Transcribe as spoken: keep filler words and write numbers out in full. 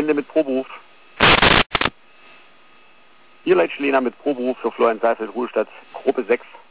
Ende mit Proberuf. Hier Leitschlehner mit Proberuf für Florian Seifeld, Ruhestadt, Gruppe sechs.